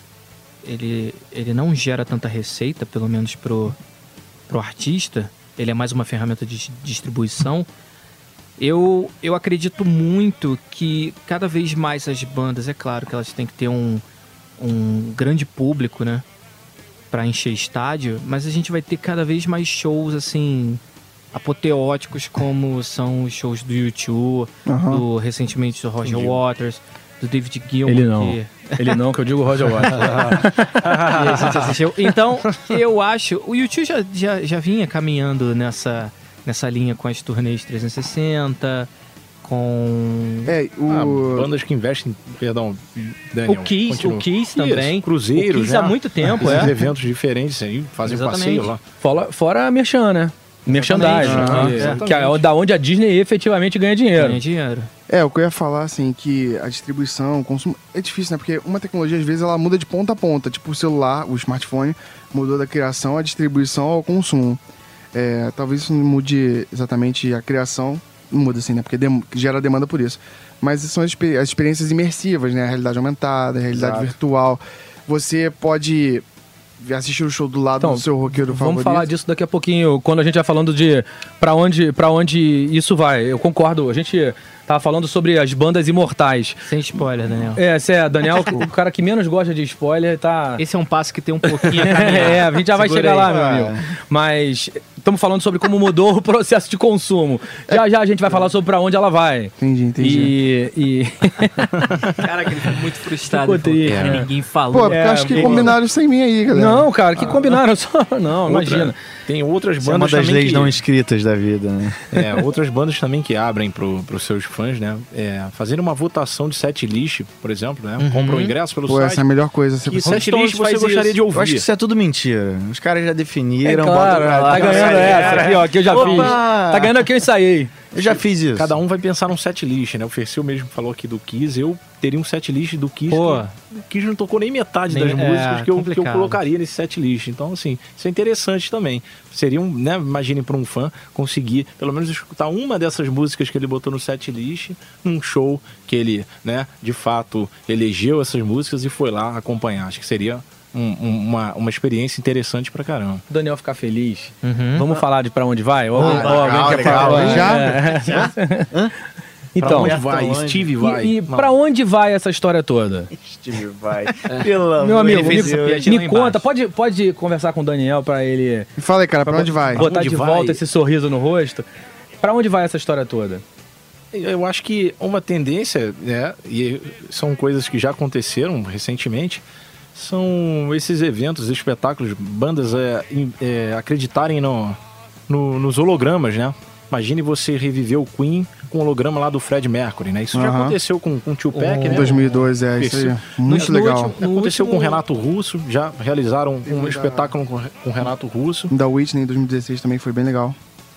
Ele não gera tanta receita, pelo menos pro artista, ele é mais uma ferramenta de distribuição. Eu acredito muito que cada vez mais as bandas, é claro que elas têm que ter um grande público, né, para encher estádio, mas a gente vai ter cada vez mais shows assim apoteóticos, como são os shows do U2, do recentemente do Roger Waters, do David Gilmour. Ele não. que- Ele não, que eu digo Roger Waters. E a gente assistiu. Então, eu acho... O YouTube já vinha caminhando nessa linha com as turnês 360, com... Bandas que investem... Perdão, Daniel. O Kiss também. Cruzeiros, O Kiss né? há muito tempo, Esses é. eventos diferentes aí, fazem Exatamente. passeio lá. Fora a Merchan, né? Merchandising, Exatamente. que é da onde a Disney efetivamente ganha dinheiro. Ganha dinheiro. O que eu ia falar, assim, que a distribuição, o consumo, é difícil, né? Porque uma tecnologia, às vezes, ela muda de ponta a ponta. Tipo, o celular, o smartphone, mudou da criação à distribuição ao consumo. Talvez isso não mude exatamente a criação, não muda assim, né? Porque gera demanda por isso. Mas são as experiências imersivas, né? A realidade aumentada, a realidade virtual. Você pode assistir o show do lado do seu roqueiro favorito. Vamos falar disso daqui a pouquinho, quando a gente vai falando de pra onde isso vai. Eu concordo, a gente tava falando sobre as bandas imortais. Sem spoiler, Daniel. Daniel, o cara que menos gosta de spoiler, tá... Esse é um passo que tem um pouquinho a caminhar. A gente já vai Segura chegar aí. lá, meu amigo. Mas estamos falando sobre como mudou o processo de consumo. Já a gente vai falar sobre pra onde ela vai. Entendi. E... Caraca, ele ficou muito frustrado. Ficou Ele falou, triste, "Cara, né? ninguém falou. Pô, porque eu acho que combinaram sem mim aí, galera. Não, cara, que combinaram só... Não, imagina. Tem outras Isso é uma bandas das também leis que... não escritas da vida, né? Outras bandas também que abrem pros seus fãs, né? Fazendo uma votação de setlist, por exemplo, né? Compram o ingresso pelo Pô, site. essa é a melhor coisa. Você Que precisa... setlist você faz gostaria isso. de Eu acho que ouvir? isso é tudo mentira. Os caras já definiram. Claro, botam- tá ganhando essa aqui, ó, que eu já Opa! fiz. Tá ganhando a que eu ensaiei. Eu já fiz isso. Cada um vai pensar num setlist, né? O Fercil mesmo falou aqui do Kiss, eu teria um setlist do Kiss. Pô. O Kiss não tocou nem metade das Nem- músicas que eu complicado. colocaria nesse setlist. Então, assim, isso é interessante também. Seria né? Imagine para um fã conseguir, pelo menos, escutar uma dessas músicas que ele botou no setlist num show que ele, né, de fato, elegeu essas músicas e foi lá acompanhar. Acho que seria uma experiência interessante pra caramba. O Daniel ficar feliz. Uhum. Vamos falar de pra onde vai? Ou alguém legal, quer legal. falar? Já? Então, Pra onde vai? Steve vai. e Não. pra onde vai essa história toda? Steve vai. Pelo amor Meu amigo, ele fez me, essa piadinha lá me conta, embaixo. pode conversar com o Daniel pra ele Fala aí, cara, pra onde vai? botar onde de vai? volta esse sorriso no rosto. Pra onde vai essa história toda? Eu acho que uma tendência, né, e são coisas que já aconteceram recentemente, são esses eventos, espetáculos, bandas acreditarem nos hologramas, né? Imagine você reviver o Queen com o holograma lá do Fred Mercury, né? Isso já Aham. aconteceu com o Tupac, Em né? 2002, isso aí. Muito No legal. último- Aconteceu com o último- Renato Russo, já realizaram um da- espetáculo com o Renato Russo. Da Whitney em 2016 também foi bem legal.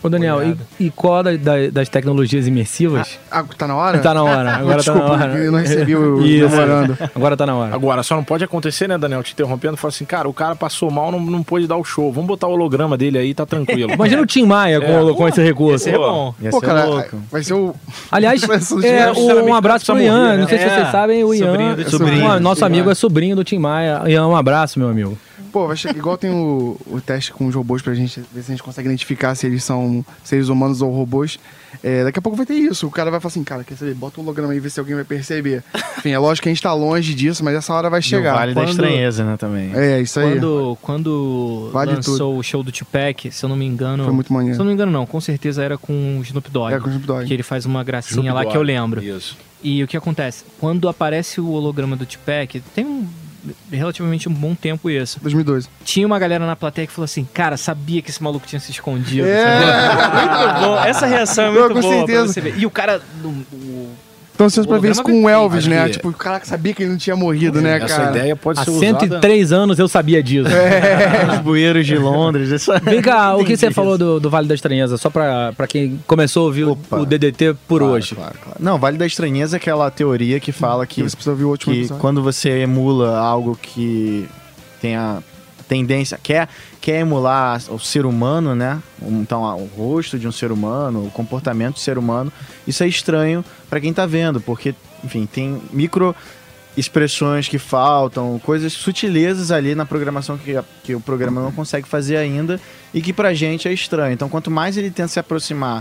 Ô, Daniel, e qual das tecnologias imersivas? Tá na hora? Tá na hora, agora Desculpa, tá na hora. eu não recebi o Isso. memorando. Agora tá na hora. Agora, só não pode acontecer, né, Daniel, te interrompendo, falar assim, cara, o cara passou mal, não pôde dar o show. Vamos botar o holograma dele aí, tá tranquilo. Imagina o Tim Maia com esse recurso. Esse é bom. Ia Pô, ser cara, louco. vai ser o... Aliás, um abraço pro Ian. Não sei se vocês sabem, o Ian, Sobrinho do Tim Maia. nosso amigo é sobrinho do Tim Maia. Ian, um abraço, meu amigo. Pô, vai chegar, igual tem o teste com os robôs pra gente ver se a gente consegue identificar se eles são seres humanos ou robôs. Daqui a pouco vai ter isso. O cara vai falar assim, cara, quer saber? Bota um holograma aí e vê se alguém vai perceber. Enfim, é lógico que a gente tá longe disso, mas essa hora vai chegar. No Vale da Estranheza, né, também. É, isso aí. Quando Vale lançou tudo. o show do Tupac, se eu não me engano... Foi muito maneiro. Se eu não me engano, não. Com certeza era com o Snoop Dogg. É, com o Snoop Dogg. Que ele faz uma gracinha Snoop lá Dogg, que eu lembro. Isso. E o que acontece? Quando aparece o holograma do Tupac, tem relativamente um bom tempo isso. 2012. Tinha uma galera na plateia que falou assim, cara, sabia que esse maluco tinha se escondido. É. Sabe? Muito bom. Essa reação é Não, muito com boa certeza. pra você ver. E o cara... Então, ansioso pra ver isso com o Elvis, Acho né? que- Tipo, o cara que sabia que ele não tinha morrido, né, Essa cara? ideia pode Há ser usada... 103 anos eu sabia disso. Os bueiros de Londres. Vem cá, o que Entendi você isso. falou do Vale da Estranheza? Só pra quem começou a ouvir Opa. o DDT por Claro, hoje. Claro. Não, Vale da Estranheza é aquela teoria que fala que, Que você precisa ouvir o último que episódio. quando você emula algo que tem a tendência, quer emular o ser humano, né? Então, o rosto de um ser humano, o comportamento do ser humano, isso é estranho pra quem tá vendo, porque, enfim, tem micro expressões que faltam, coisas, sutilezas ali na programação que o programa não consegue fazer ainda e que pra gente é estranho. Então, quanto mais ele tenta se aproximar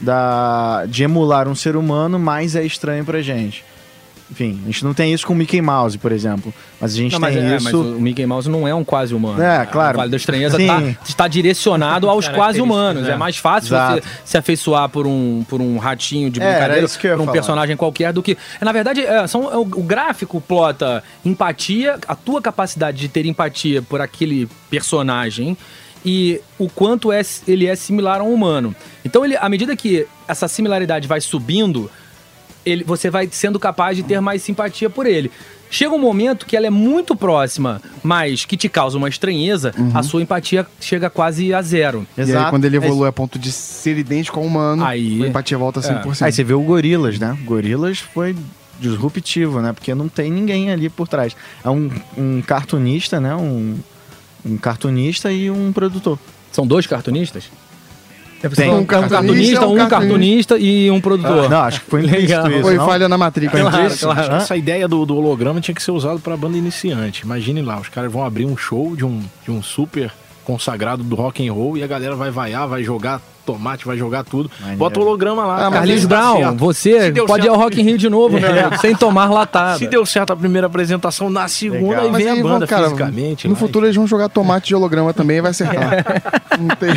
de emular um ser humano, mais é estranho pra gente. Enfim, a gente não tem isso com o Mickey Mouse, por exemplo. Mas a gente Não, mas, tem mas isso... o Mickey Mouse não é um quase humano. É, claro. O Vale da Estranheza Sim. está direcionado aos quase humanos. É mais fácil Exato. você se afeiçoar por um ratinho de Era brincadeira, isso que eu ia por um falar. personagem qualquer, do que... Na verdade, o gráfico plota empatia, a tua capacidade de ter empatia por aquele personagem e o quanto ele é similar a um humano. Então, à medida que essa similaridade vai subindo, você vai sendo capaz de ter mais simpatia por ele. Chega um momento que ela é muito próxima, mas que te causa uma estranheza, a sua empatia chega quase a zero. E aí, quando ele evolui a ponto de ser idêntico ao humano, Aí- a empatia volta a 100%. Aí você vê o Gorilas, né? Gorilas foi disruptivo, né? Porque não tem ninguém ali por trás. É um cartunista, né? Um cartunista e um produtor. São dois cartunistas? Tem. Um cartunista e um produtor. Não, acho que foi implícito Legal. isso, Foi não? falha na matrícula. Claro, Isso? claro. Acho que essa ideia do holograma tinha que ser usado pra banda iniciante. Imagine lá, os caras vão abrir um show de um super consagrado do rock and roll e a galera vai vaiar, vai jogar tomate, vai jogar tudo. Maneiro. Bota o holograma lá. cara. Carlinhos Se dá Brown, certo. você Se deu pode ir certo- ao Rock in Rio de novo, meu amigo, sem tomar latada. Se deu certo a primeira apresentação, na segunda Legal. aí Mas vem aí a banda cara, fisicamente. no lá, futuro eles vão jogar tomate de holograma também e vai acertar. Não tem...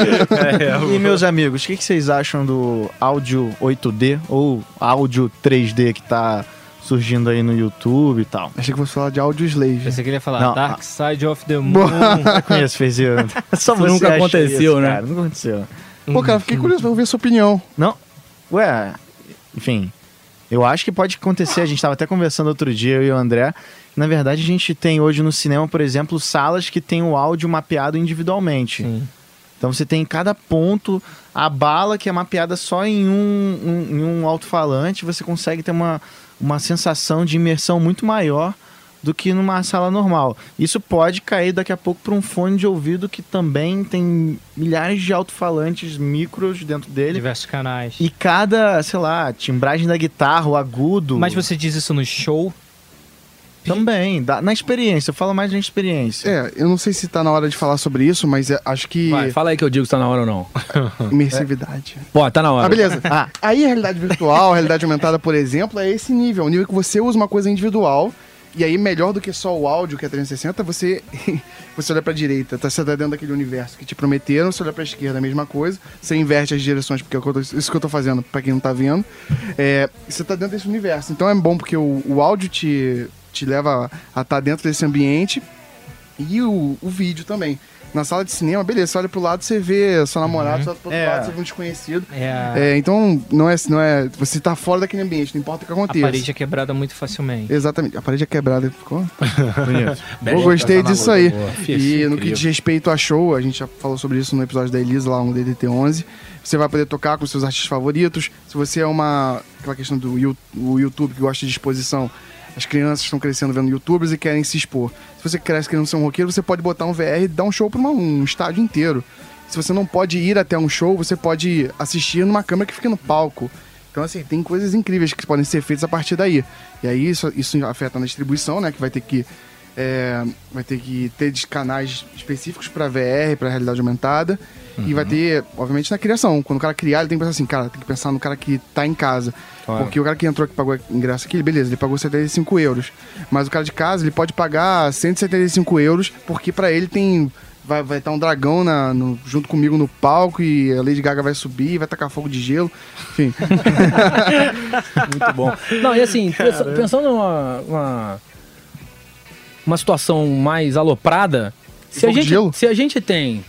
E meus amigos, o que vocês acham do áudio 8D ou áudio 3D que tá surgindo aí no YouTube e tal? Achei que fosse falar de Audio Slave. Pensei que ele ia falar Não, Dark Side of the Moon. Não conheço, fez isso. Só Isso você nunca acha aconteceu, isso, né? Cara, nunca aconteceu. Pô, cara, fiquei curioso pra ouvir a sua opinião. Não? Ué, enfim. Eu acho que pode acontecer. A gente estava até conversando outro dia, eu e o André. Na verdade, a gente tem hoje no cinema, por exemplo, salas que tem o áudio mapeado individualmente. Sim. Então você tem em cada ponto a bala que é mapeada só em um alto-falante. Você consegue ter uma sensação de imersão muito maior do que numa sala normal. Isso pode cair daqui a pouco para um fone de ouvido que também tem milhares de alto-falantes micros dentro dele. Diversos canais. E cada, sei lá, timbragem da guitarra, o agudo. Mas você diz isso no show? Também, na experiência, eu falo mais na experiência. É, eu não sei se tá na hora de falar sobre isso, mas acho que... Vai, fala aí que eu digo se tá na hora ou não. Imersividade. Pô, tá na hora. Ah, beleza. Aí a realidade virtual, a realidade aumentada, por exemplo, é esse nível. O nível que você usa uma coisa individual. E aí, melhor do que só o áudio, que é 360, você olha pra direita, você tá dentro daquele universo que te prometeram, você olha pra esquerda, a mesma coisa, você inverte as direções, porque é isso que eu tô fazendo, pra quem não tá vendo. Você tá dentro desse universo. Então é bom porque o áudio te leva a estar dentro desse ambiente e o vídeo também. Na sala de cinema, beleza, você olha pro lado, você vê seu namorado, você olha pro outro lado, você vê um desconhecido. Então, não é. Você tá fora daquele ambiente, não importa o que aconteça. A parede é quebrada muito facilmente. Exatamente, a parede é quebrada, ficou? Eu gostei disso aí. E no que diz respeito a show, a gente já falou sobre isso no episódio da Elisa, lá no DDT11. Você vai poder tocar com seus artistas favoritos. Se você é aquela questão do YouTube que gosta de exposição, as crianças estão crescendo vendo youtubers e querem se expor. Se você cresce querendo ser um roqueiro, você pode botar um VR e dar um show para um estádio inteiro. Se você não pode ir até um show, você pode assistir numa câmera que fica no palco. Então, assim, tem coisas incríveis que podem ser feitas a partir daí. E aí, isso afeta na distribuição, né? Que vai ter que ter canais específicos para VR, para realidade aumentada. E vai ter, obviamente, na criação. Quando o cara criar, ele tem que pensar assim, cara, tem que pensar no cara que tá em casa. Claro. Porque o cara que entrou, que pagou ingresso aqui, beleza, ele pagou 75 euros. Mas o cara de casa, ele pode pagar 175 euros, porque pra ele vai estar um dragão junto comigo no palco e a Lady Gaga vai subir, vai tacar fogo de gelo, enfim. Muito bom. Não, e assim, pensando numa situação mais aloprada, se a gente tem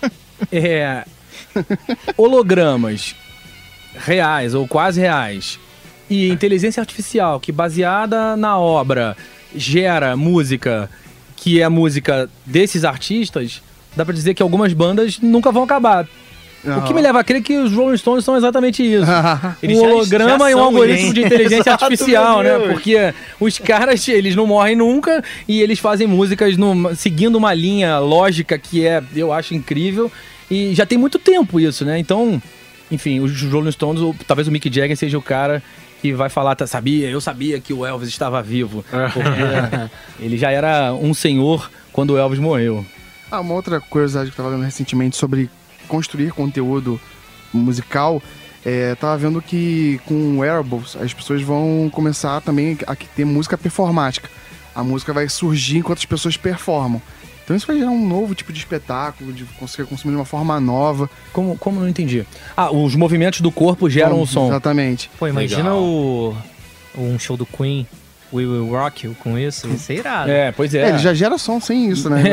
hologramas reais ou quase reais e inteligência artificial que, baseada na obra, gera música que é a música desses artistas, dá pra dizer que algumas bandas nunca vão acabar. O que me leva a crer que os Rolling Stones são exatamente isso. Um holograma e um algoritmo de inteligência artificial, né? Porque os caras, eles não morrem nunca e eles fazem músicas seguindo uma linha lógica que eu acho incrível. E já tem muito tempo isso, né? Então, enfim, os Rolling Stones, ou talvez o Mick Jagger seja o cara que vai falar, eu sabia que o Elvis estava vivo. Porque ele já era um senhor quando o Elvis morreu. Uma outra curiosidade que eu estava vendo recentemente sobre construir conteúdo musical, tava vendo que com wearables as pessoas vão começar também a ter música performática. A música vai surgir enquanto as pessoas performam. Então isso vai gerar um novo tipo de espetáculo, de conseguir consumir de uma forma nova. Como não entendi? Os movimentos do corpo geram o som. Exatamente. Pô, imagina um show do Queen, We Will Rock You, com isso, isso é irado. Pois é. Ele já gera som sem isso, né?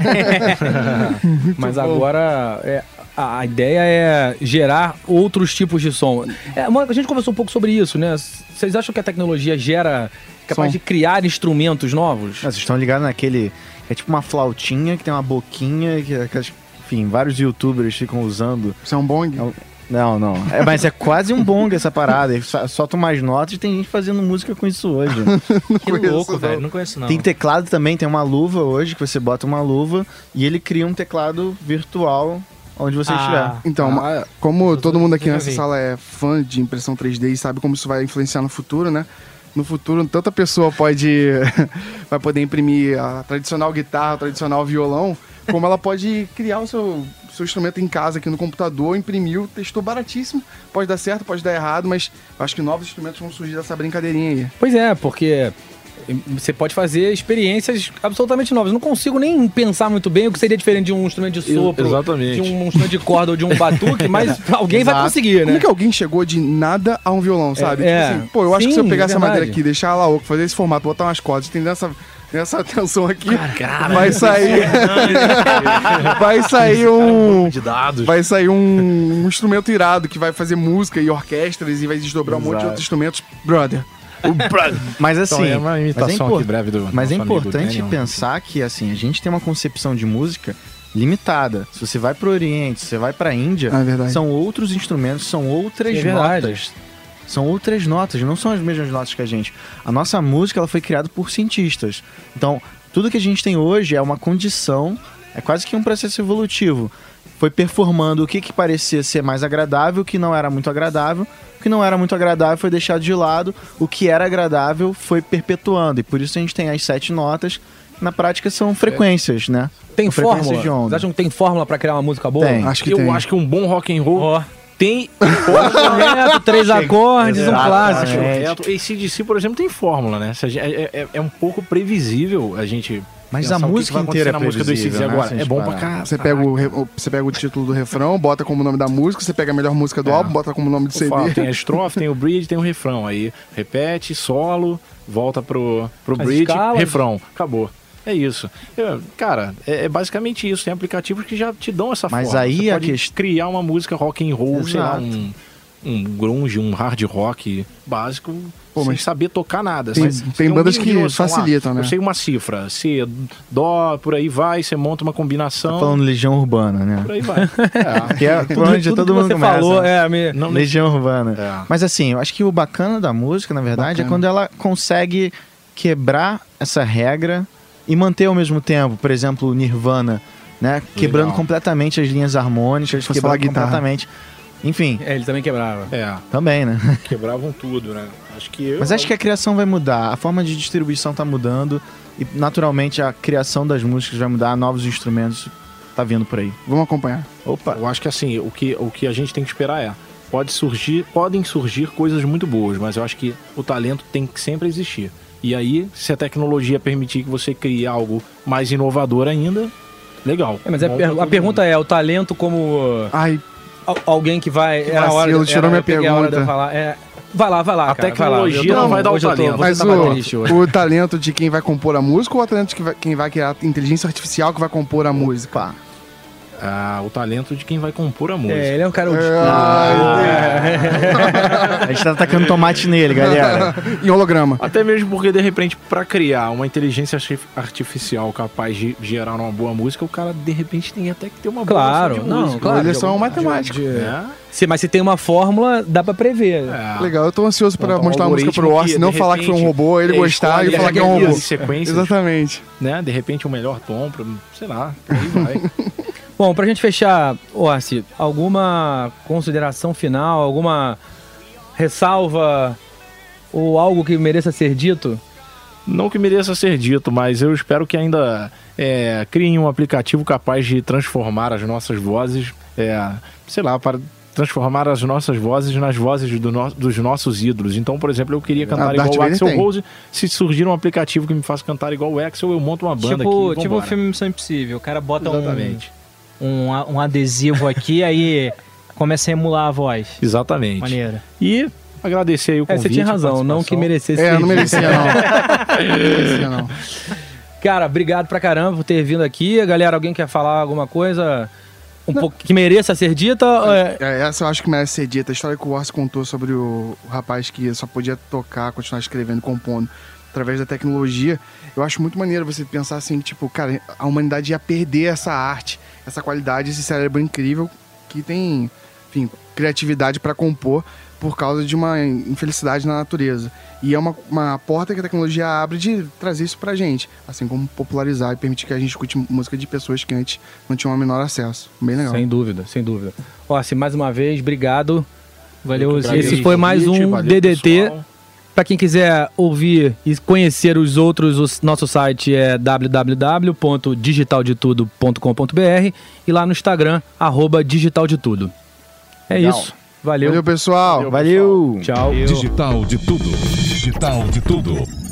Mas agora a ideia é gerar outros tipos de som. A gente conversou um pouco sobre isso, né? Vocês acham que a tecnologia capaz de criar instrumentos novos? Vocês estão ligados naquele... É tipo uma flautinha que tem uma boquinha, enfim, vários youtubers ficam usando. Isso é um bong? Não. Mas é quase um bong essa parada. Solta umas notas e tem gente fazendo música com isso hoje. Que louco, velho. Não conheço, não. Tem teclado também, tem uma luva hoje, que você bota uma luva e ele cria um teclado virtual onde você estiver. Então, como todo mundo aqui nessa sala é fã de impressão 3D e sabe como isso vai influenciar no futuro, né? No futuro, tanta pessoa vai poder imprimir a tradicional guitarra, o tradicional violão, como ela pode criar o seu instrumento em casa aqui no computador, imprimiu, testou baratíssimo. Pode dar certo, pode dar errado, mas acho que novos instrumentos vão surgir dessa brincadeirinha aí. Pois é, porque você pode fazer experiências absolutamente novas. Eu não consigo nem pensar muito bem o que seria diferente de um instrumento de sopro, de um instrumento de corda ou de um batuque, mas alguém vai conseguir, né? Como é que alguém chegou de nada a um violão, sabe? Tipo assim, eu acho que se eu pegar essa madeira aqui, deixar ela oca, fazer esse formato, botar umas cordas, tem nessa tensão aqui, vai sair um instrumento irado que vai fazer música e orquestras e vai desdobrar um monte de outros instrumentos, brother. Mas assim, então, é uma imitação aqui breve do mas é importante pensar que assim, a gente tem uma concepção de música limitada. Se você vai pro Oriente, se você vai pra Índia, são outros instrumentos, são outras notas. São outras notas, não são as mesmas notas que a gente. A nossa música ela foi criada por cientistas. Então, tudo que a gente tem hoje é uma condição, é quase que um processo evolutivo. Foi performando o que parecia ser mais agradável, o que não era muito agradável. O que não era muito agradável foi deixado de lado, o que era agradável foi perpetuando. E por isso a gente tem as 7 notas, na prática são frequências, né? Tem fórmula? Vocês acham que tem fórmula pra criar uma música boa? Tem. Acho que um bom rock and roll tem correto, 3 acordes, um clássico. AC/DC, por exemplo, tem fórmula, né? É um pouco previsível a gente... Mas a música inteira é previsível, né? Agora. É bom pra cá. Você pega o título do refrão, bota como nome da música, você pega a melhor música do álbum, bota como nome do CD. Tem a estrofe, tem o bridge, tem o refrão. Aí repete, solo, volta pro bridge, refrão. Acabou. É isso. Cara, é basicamente isso. Tem aplicativos que já te dão essa Mas forma. aí Você a pode questão- criar uma música rock and roll, sei lá, Exato. um grunge, um hard rock básico, sem mas saber tocar nada. tem- Mas tem um bandas mínimo de que noção. facilitam, né? Eu sei uma cifra, C, Dó, por aí vai, você monta uma combinação, Tá falando Legião Urbana, né? por aí vai. É. Que é por onde Tudo todo que mundo você começa. falou, né? Não, Legião Urbana. É. Mas assim, eu acho que o bacana da música, na verdade, é Bacana. quando ela consegue quebrar essa regra e manter ao mesmo tempo. Por exemplo, o Nirvana, né? Quebrando completamente as linhas harmônicas, Fosse falar quebrando guitarra. completamente. Enfim, Ele também quebrava. também, né? Quebravam tudo, né? Mas acho que a criação vai mudar, a forma de distribuição tá mudando e naturalmente a criação das músicas vai mudar, novos instrumentos tá vindo por aí. Vamos acompanhar. Opa! Eu acho que assim, o que a gente tem que esperar podem surgir coisas muito boas, mas eu acho que o talento tem que sempre existir. E aí, se a tecnologia permitir que você crie algo mais inovador ainda, legal. Mas Bom pra a todo pergunta é, o talento como Ai, alguém que vai... Era a hora, vacilo, tirou minha eu peguei a hora de eu pergunta. falar. Vai lá, A cara, vai lá. tecnologia Eu tô- não vai dar o hoje eu tô- talento. você mas tá baterista hoje. o talento de quem vai compor a música ou o talento de quem vai criar a inteligência artificial que vai compor a música? Opa! o talento de quem vai compor a música. Ele é um cara old school. A gente tá tacando tomate nele, galera. Em holograma. Até mesmo porque, de repente, para criar uma inteligência artificial capaz de gerar uma boa música, o cara, de repente, tem até que ter uma boa Claro, noção de não, música. claro. Eles são matemáticos. Mas se tem uma fórmula, dá pra prever. Legal, eu tô ansioso pra Montar um mostrar a música pro algoritmo Orsi, que, não de falar que foi um repente, robô, ele gostar e escolhe falar que é um robô. as sequências, Exatamente. né? De repente, um melhor tom, sei lá, por aí vai. Bom, pra gente fechar, Orsi, alguma consideração final, alguma ressalva ou algo que mereça ser dito? Não que mereça ser dito, mas eu espero que ainda criem um aplicativo capaz de transformar as nossas vozes, sei lá, para transformar as nossas vozes nas vozes dos nossos ídolos. Então, por exemplo, eu queria cantar Darth igual o Vader Axl tem. Rose. Se surgir um aplicativo que me faça cantar igual o Axl, eu monto uma banda aqui. Tipo o vambora. filme Missão Impossível. O cara bota Exatamente. um adesivo aqui, aí começa a emular a voz. Exatamente. Maneira. E agradecer aí o convite. Você tinha a razão, não que participação. merecesse É, ser não dito. merecia não. Não merecia não. Cara, obrigado pra caramba por ter vindo aqui. Galera, alguém quer falar alguma coisa pouco que mereça ser dita? Essa eu acho que merece ser dita. A história que o Orsi contou sobre o rapaz que só podia tocar, continuar escrevendo, compondo através da tecnologia. Eu acho muito maneiro você pensar assim, tipo, cara, a humanidade ia perder essa arte, essa qualidade, esse cérebro incrível que tem, enfim, criatividade para compor por causa de uma infelicidade na natureza. E é uma porta que a tecnologia abre de trazer isso pra gente, assim como popularizar e permitir que a gente escute música de pessoas que antes não tinham o menor acesso. Bem legal. Sem dúvida, sem dúvida. Orsi, mais uma vez, obrigado. Valeu, Eu que Osiris. Esse agradeço foi o mais convite, um valeu, DDT. pessoal. Para quem quiser ouvir e conhecer os outros, nosso site é www.digitaldetudo.com.br e lá no Instagram, @digitaldetudo. É Legal. isso. Valeu. Valeu, pessoal. Valeu! Tchau. Digital de tudo. Digital de tudo.